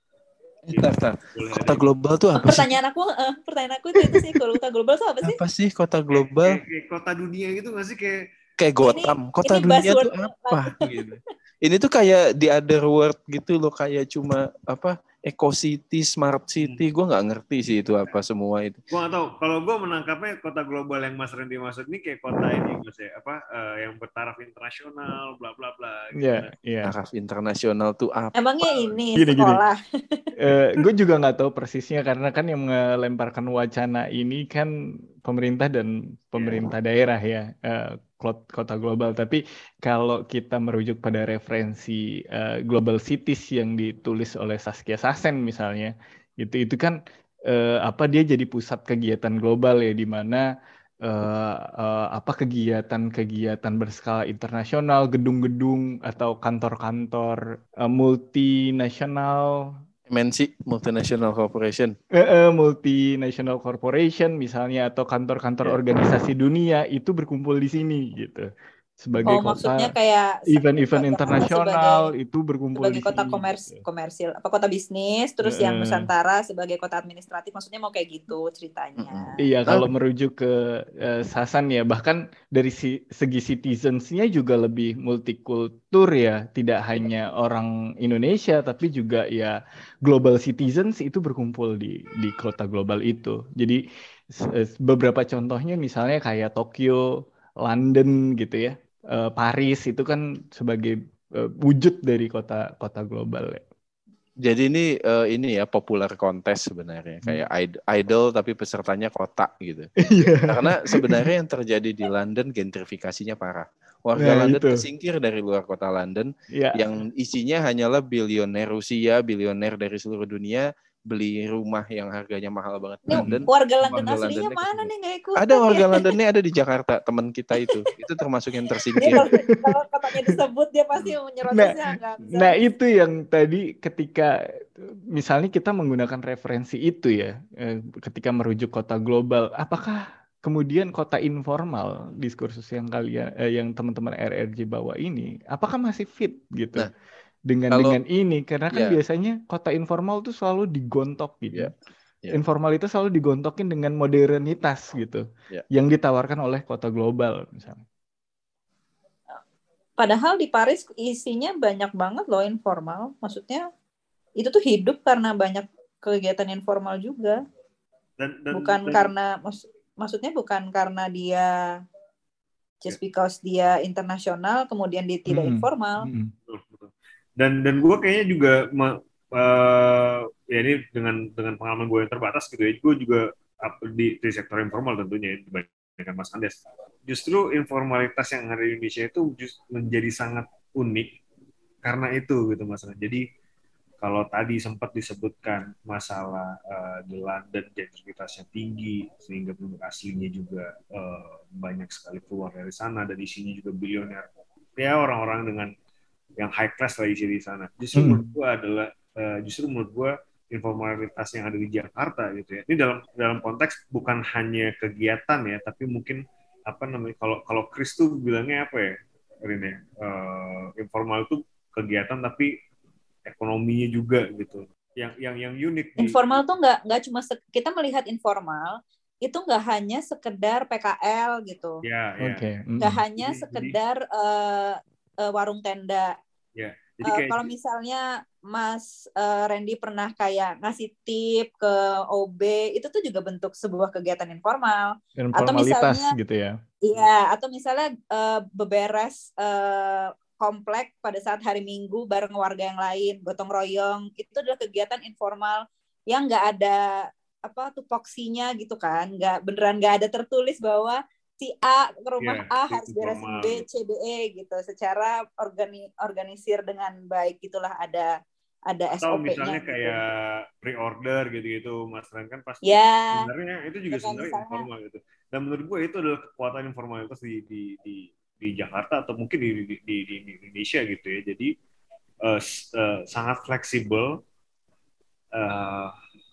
Bentar, bentar. boleh Kota ada di- global tuh apa sih? Pertanyaan aku, eh, pertanyaan aku itu, itu sih, kalau kota global itu apa sih? Apa sih kota kayak, global? kayak, kayak kota dunia gitu nggak sih kayak Kayak Gotham. Kota ini dunia tuh buzzword apa gitu. Ini tuh kayak di other world gitu loh, kayak cuma apa Eco City, Smart City, gue nggak ngerti sih itu apa semua itu. gue nggak tahu. Kalau gue menangkapnya kota global yang Mas Randy maksud ini kayak kota ini Mas ya apa eh, yang bertaraf internasional bla bla bla gitu. Iya, iya. Taraf internasional tuh apa? Emangnya ini Gini, gini. sekolah. Eh, gue juga nggak tahu persisnya karena kan yang melemparkan wacana ini kan pemerintah dan pemerintah daerah ya, eh, klot- kota global. Tapi kalau kita merujuk pada referensi eh, Global Cities yang ditulis oleh Saskia Sassen misalnya, itu itu kan eh, apa dia jadi pusat kegiatan global ya, di mana eh, eh, apa kegiatan-kegiatan berskala internasional, gedung-gedung atau kantor-kantor eh, multinasional. M N C, Multinational Corporation. Eh, eh, multinational corporation misalnya atau kantor-kantor Ya. organisasi dunia itu berkumpul di sini gitu sebagai Oh, maksudnya kota kayak event-event Jakarta internasional sebagai itu berkumpul sebagai di kota sini komers gitu. komersil apa kota bisnis, terus Eh, yang eh. Nusantara sebagai kota administratif, maksudnya mau kayak gitu ceritanya. Mm-mm. Iya, Ah. kalau merujuk ke eh, Sasan ya, bahkan dari si- segi citizens-nya juga lebih multikultur ya, tidak hanya orang Indonesia, tapi juga ya global citizens itu berkumpul di di kota global itu. Jadi s- eh, beberapa contohnya misalnya kayak Tokyo, London gitu ya, Eh, Paris itu kan sebagai eh, wujud dari kota kota global ya. Jadi ini eh, ini ya popular kontes sebenarnya kayak id- idol tapi pesertanya kota gitu. Iya. Karena sebenarnya yang terjadi di London gentrifikasinya parah. Warga Nah, London itu. tersingkir dari luar kota London Ya. yang isinya hanyalah bilioner Rusia, bilioner dari seluruh dunia beli rumah yang harganya mahal banget di Ini London. warga London Warga aslinya Londonnya mana kesini. nih nggak ikutan Ada warga ya? Londonnya ada di Jakarta, teman kita itu. Itu termasuk yang Dia tersingkir. kalau, kalau katanya disebut dia pasti Nah, menyerocosnya nggak bisa. nah itu yang tadi ketika misalnya kita menggunakan referensi itu ya, eh, ketika merujuk kota global, apakah kemudian kota informal diskursus yang kalian, eh, yang teman-teman R R J bawa ini, apakah masih fit gitu Nah, dengan kalau dengan ini? Karena kan ya, biasanya kota informal tuh selalu digontok gitu. ya. Ya. informal itu selalu digontokin dengan modernitas gitu, Ya. yang ditawarkan oleh kota global misalnya. Padahal di Paris isinya banyak banget loh informal. Maksudnya itu tuh hidup karena banyak kegiatan informal juga. Dan, dan, bukan dan, karena mak- maksudnya bukan karena dia just because dia internasional kemudian dia tidak Hmm. informal. Hmm. betul, betul. Dan dan gue kayaknya juga me- uh, ya ini dengan dengan pengalaman gue yang terbatas gitu ya, gue juga up- di, di sektor informal tentunya dibandingkan Mas Andes. Justru informalitas yang ada di Indonesia itu just menjadi sangat unik karena itu gitu Mas. Jadi kalau tadi sempat disebutkan masalah uh, di London gentrifikasinya tinggi sehingga penduduk aslinya juga uh, banyak sekali keluar dari sana dan isinya juga bilioner, ya orang-orang dengan yang high class lah isi di sana. Justru Hmm. menurut gua adalah uh, justru menurut gua informalitas yang ada di Jakarta gitu ya. Ini dalam dalam konteks bukan hanya kegiatan ya, tapi mungkin apa namanya kalau kalau Chris tuh bilangnya apa ya? Ini uh, informal itu kegiatan tapi ekonominya juga gitu. Yang yang yang unik di Informal tuh nggak nggak cuma se- kita melihat informal itu nggak hanya sekedar P K L gitu, ya ya. Oke. Hmm. nggak hanya Jadi- sekedar eh, eh, warung tenda. Ya. Jadi Eh, kayak kalau misalnya Mas eh, Randy pernah kayak ngasih tip ke O B, itu tuh juga bentuk sebuah kegiatan informal. Dan Atau formalitas misalnya- gitu ya. Iya, atau misalnya eh, beberes eh, komplek pada saat hari Minggu bareng warga yang lain, gotong royong, itu adalah kegiatan informal yang nggak ada apa tupoksinya gitu kan, nggak beneran nggak ada tertulis bahwa si A ke rumah Iya, A itu harus beresin formal B, gitu. C, D, E gitu, secara organi organisir dengan baik, gitulah ada ada Atau S O P-nya misalnya gitu. kayak pre-order gitu-gitu, Mas Ren kan pasti Ya, sebenarnya itu juga kayak sebenarnya misalnya- informal gitu. Dan menurut gue itu adalah kekuatan informalitas di di di, di Jakarta atau mungkin di, di, di, di Indonesia gitu ya. Jadi uh, s- uh, sangat fleksibel. Uh,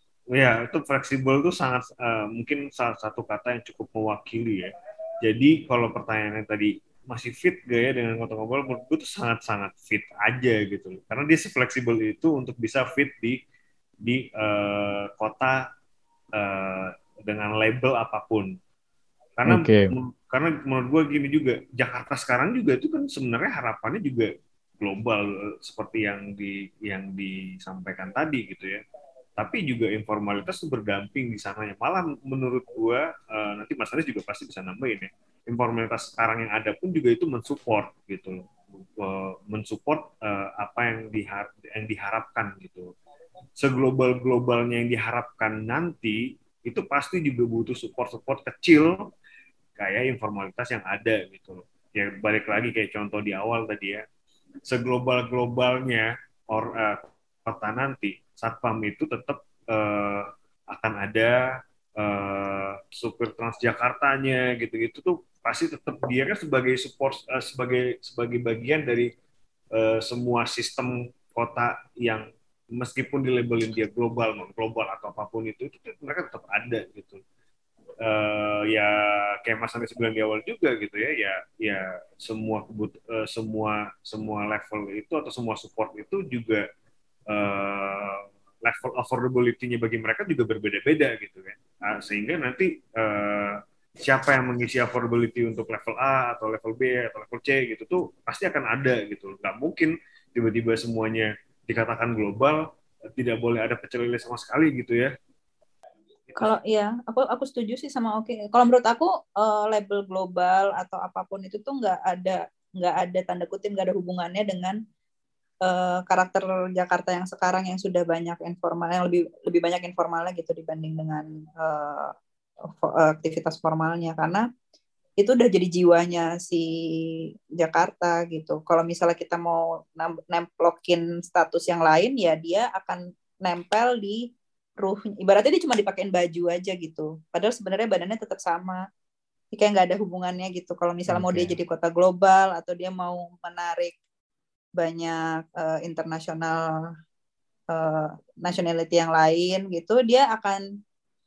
ya itu fleksibel itu sangat uh, mungkin salah satu kata yang cukup mewakili ya. Jadi kalau pertanyaannya tadi masih fit gak ya dengan kota global, menurut gue tuh sangat-sangat fit aja gitu loh. Karena dia se-fleksibel itu untuk bisa fit di di uh, kota uh, dengan label apapun. Karena Oke. m- karena menurut gue gini juga, Jakarta sekarang juga itu kan sebenarnya harapannya juga global uh, seperti yang di yang disampaikan tadi gitu ya. Tapi juga informalitas itu berdamping di sananya. Malah menurut gua uh, nanti Mas Anies juga pasti bisa nambahin ya. Informalitas sekarang yang ada pun juga itu mensupport gitu, uh, mensupport uh, apa yang, dihar yang diharapkan gitu. Seglobal globalnya yang diharapkan nanti itu pasti juga butuh support-support kecil kayak informalitas yang ada gitu. Ya balik lagi kayak contoh di awal tadi ya. Seglobal globalnya or uh, kota nanti, Satpam itu tetap uh, akan ada uh, supir Transjakartanya gitu-gitu tuh pasti tetap dia kan sebagai support uh, sebagai sebagai bagian dari uh, semua sistem kota yang meskipun dilabelin dia global non global atau apapun itu, itu mereka tetap ada gitu. Uh, ya kayak Mas Anies bilang di awal juga gitu ya, ya ya semua kebut uh, semua semua level itu atau semua support itu juga uh, level affordability-nya bagi mereka juga berbeda-beda gitu kan. Nah, sehingga nanti uh, siapa yang mengisi affordability untuk level A atau level B atau level C gitu tuh pasti akan ada gitu. Nggak mungkin tiba-tiba semuanya dikatakan global, tidak boleh ada pecel lele sama sekali gitu ya. Kalau ya, aku aku setuju sih sama Oke. Kalau menurut aku uh, label global atau apapun itu tuh nggak ada nggak ada tanda kutip, nggak ada hubungannya dengan uh, karakter Jakarta yang sekarang yang sudah banyak informal, yang lebih lebih banyak informalnya gitu dibanding dengan uh, aktivitas formalnya, karena itu udah jadi jiwanya si Jakarta gitu. Kalau misalnya kita mau nemplokin status yang lain, ya dia akan nempel di ruh, ibaratnya dia cuma dipakein baju aja gitu. Padahal sebenarnya badannya tetap sama. Jadi kayak nggak ada hubungannya gitu. Kalau misalnya okay. mau dia jadi kota global atau dia mau menarik banyak uh, internasional uh, nationality yang lain gitu, dia akan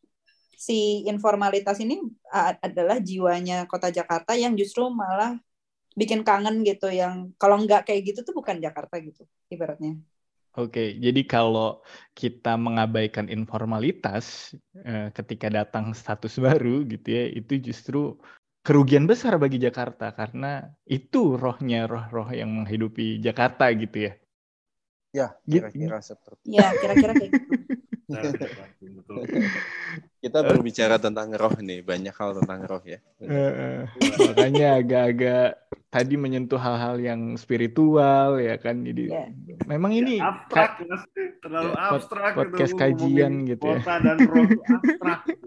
si informalitas ini uh, adalah jiwanya kota Jakarta yang justru malah bikin kangen gitu. Yang kalau nggak kayak gitu tuh bukan Jakarta gitu ibaratnya. Oke, jadi kalau kita mengabaikan informalitas eh, ketika datang status baru gitu ya, itu justru kerugian besar bagi Jakarta karena itu rohnya roh-roh yang menghidupi Jakarta gitu ya. Ya, Gitu. kira-kira seperti Ya, kira-kira kayak gitu. Nah, betul. kita berbicara tentang roh nih, banyak hal tentang roh ya. Eh, eh, makanya agak-agak tadi menyentuh hal-hal yang spiritual ya kan. Jadi Ya. memang ini Ya, abstrak, ka- Mas. Terlalu Ya, pod- abstrak podcast gitu, kajian ngomongin gitu ya. kota dan roh itu abstrak gitu.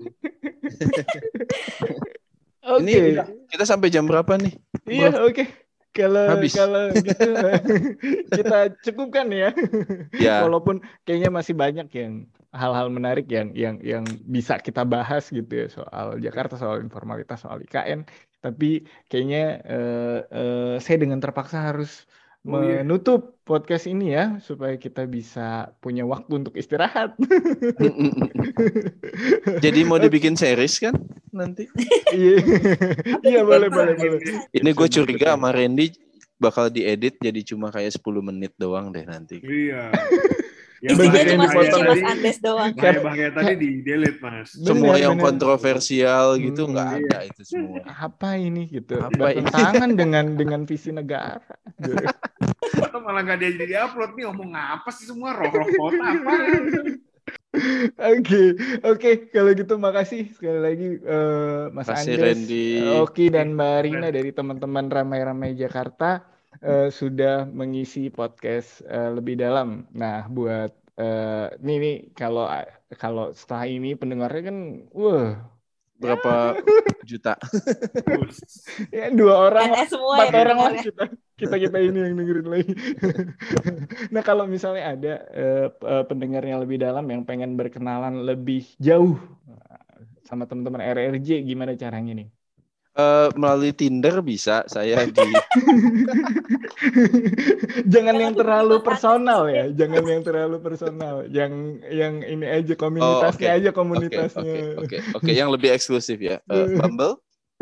Oke. Ini udah, kita sampai jam berapa nih? Iya, oke. Kalau Habis. kalau gitu kita cukupkan ya. Ya. Walaupun kayaknya masih banyak yang hal-hal menarik yang yang yang bisa kita bahas gitu ya soal Jakarta, soal informalitas, soal I K N. Tapi kayaknya eh, eh, saya dengan terpaksa harus Oh, iya. menutup podcast ini ya supaya kita bisa punya waktu untuk istirahat. Jadi mau dibikin series kan nanti? Iya, iya boleh boleh boleh. Ini gue curiga sama Randy bakal diedit jadi cuma kayak sepuluh menit doang deh nanti. Iya. Ya, Isinya banyak yang cuma dipotong suci Mas tadi, Andes doang. kayak bahaya tadi di delete, Mas. Semua Bener, yang bener. kontroversial gitu Hmm, nggak iya. ada itu semua. Apa ini gitu? Apa ini? Bertentangan dengan dengan visi negara. Gitu. Atau malah nggak dia jadi upload nih, ngomong apa sih semua roh-roh kota apa? Oke, oke. Kalau gitu makasih sekali lagi eh, Mas Makasih, Andes, Randy. Oki dan Mbak Oke, Rina keren. dari teman-teman Ramai-Ramai Jakarta eh, sudah mengisi podcast eh, lebih dalam. Nah, buat eh, nih nih kalau kalau setelah ini pendengarnya kan, wah, Berapa juta? ya dua orang, N S semua empat ya orang lah pendengarnya. kita kita kita ini yang dengerin lagi. Nah kalau misalnya ada eh, p- eh, pendengar yang lebih dalam yang pengen berkenalan lebih jauh sama teman-teman R R J, gimana caranya nih? Eh, melalui Tinder bisa, saya di Jangan Yang yang lebih terlalu Mas personal Andes ya, sih. jangan yang terlalu personal. Yang yang ini aja Oh, komunitasnya oke. aja Oke, komunitasnya. oke, oke, oke. Yang lebih eksklusif ya. Eh, Bumble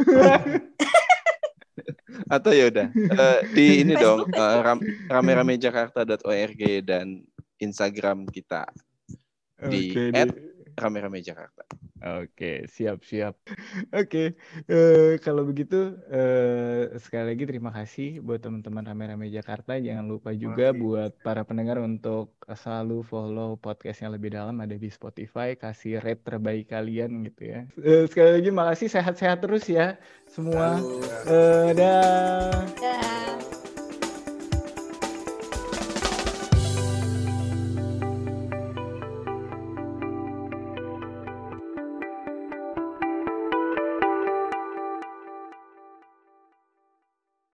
atau ya udah Eh, di ini dong Facebook, eh, ram, rame-rame jakarta dot org dan Instagram kita di Oke at deh. rame-rame Jakarta. Oke, siap-siap. Oke, eh, kalau begitu eh, sekali lagi terima kasih buat teman-teman Rame-Rame Jakarta. Jangan lupa juga Makasih. buat para pendengar untuk selalu follow podcast yang lebih dalam ada di Spotify. Kasih rate terbaik kalian gitu ya. Eh, sekali lagi makasih, sehat-sehat terus ya semua. Halo. Eh, dah. Dah.